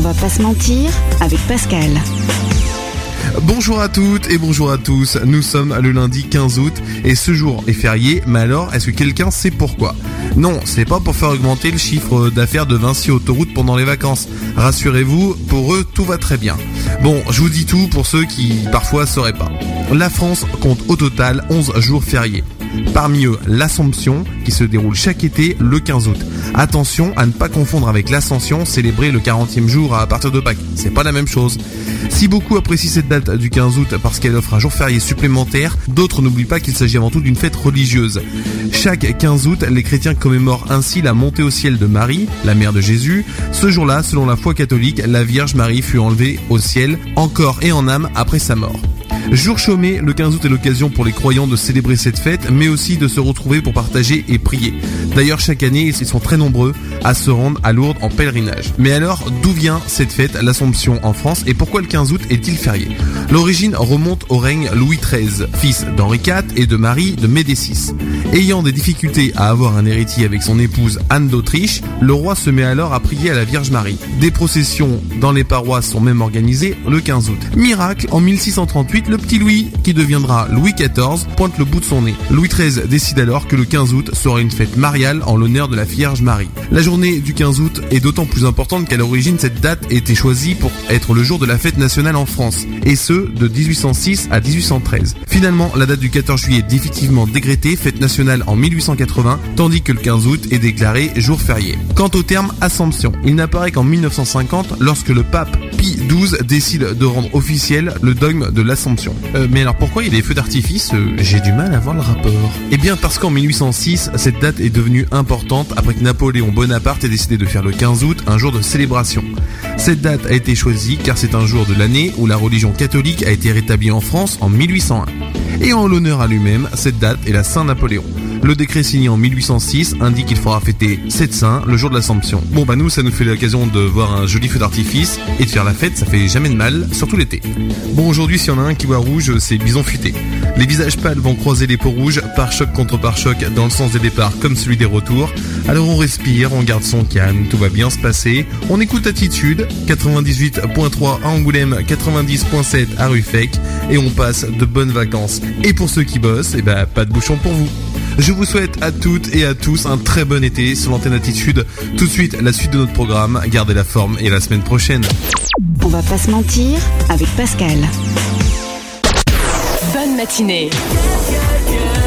va pas se mentir avec Pascal. Bonjour à toutes et bonjour à tous, nous sommes le lundi 15 août et ce jour est férié, mais alors est-ce que quelqu'un sait pourquoi ? Non, c'est pas pour faire augmenter le chiffre d'affaires de Vinci Autoroute pendant les vacances. Rassurez-vous, pour eux tout va très bien. Bon, je vous dis tout pour ceux qui parfois sauraient pas. La France compte au total 11 jours fériés. Parmi eux, l'Assomption, qui se déroule chaque été le 15 août. Attention à ne pas confondre avec l'Ascension, célébrée le 40e jour à partir de Pâques. C'est pas la même chose. Si beaucoup apprécient cette date du 15 août parce qu'elle offre un jour férié supplémentaire, d'autres n'oublient pas qu'il s'agit avant tout d'une fête religieuse. Chaque 15 août, les chrétiens commémorent ainsi la montée au ciel de Marie, la mère de Jésus. Ce jour-là, selon la foi catholique, la Vierge Marie fut enlevée au ciel, en corps et en âme, après sa mort. Jour chômé, le 15 août est l'occasion pour les croyants de célébrer cette fête, mais aussi de se retrouver pour partager et prier. D'ailleurs, chaque année, ils sont très nombreux à se rendre à Lourdes en pèlerinage. Mais alors, d'où vient cette fête, l'Assomption en France, et pourquoi le 15 août est-il férié ? L'origine remonte au règne Louis XIII, fils d'Henri IV et de Marie de Médicis. Ayant des difficultés à avoir un héritier avec son épouse Anne d'Autriche, le roi se met alors à prier à la Vierge Marie. Des processions dans les paroisses sont même organisées le 15 août. Miracle, en 1638, le petit Louis, qui deviendra Louis XIV, pointe le bout de son nez. Louis XIII décide alors que le 15 août sera une fête mariale en l'honneur de la Vierge Marie. La journée du 15 août est d'autant plus importante qu'à l'origine, cette date était choisie pour être le jour de la fête nationale en France, et ce, de 1806 à 1813. Finalement, la date du 14 juillet est définitivement décrétée fête nationale en 1880, tandis que le 15 août est déclaré jour férié. Quant au terme Assomption, il n'apparaît qu'en 1950 lorsque le pape Pie XII décide de rendre officiel le dogme de l'Assomption. Mais alors pourquoi il y a des feux d'artifice ? J'ai du mal à voir le rapport. Eh bien parce qu'en 1806, cette date est devenue importante après que Napoléon Bonaparte ait décidé de faire le 15 août un jour de célébration. Cette date a été choisie car c'est un jour de l'année où la religion catholique a été rétablie en France en 1801. Et en l'honneur à lui-même, cette date est la Saint-Napoléon. Le décret signé en 1806 indique qu'il faudra fêter cette saint le jour de l'Assomption. Bon nous ça nous fait l'occasion de voir un joli feu d'artifice et de faire la fête, ça fait jamais de mal, surtout l'été. Bon aujourd'hui s'il y en a un qui voit rouge, c'est Bison Futé. Les visages pâles vont croiser les peaux rouges, pare-choc contre pare-choc dans le sens des départs comme celui des retours. Alors on respire, on garde son calme, tout va bien se passer. On écoute Attitude, 98.3 à Angoulême, 90.7 à Ruffec et on passe de bonnes vacances. Et pour ceux qui bossent, pas de bouchon pour vous. Je vous souhaite à toutes et à tous un très bon été sur l'antenne Attitude. Tout de suite, la suite de notre programme. Gardez la forme et la semaine prochaine. On va pas se mentir avec Pascal. Bonne matinée.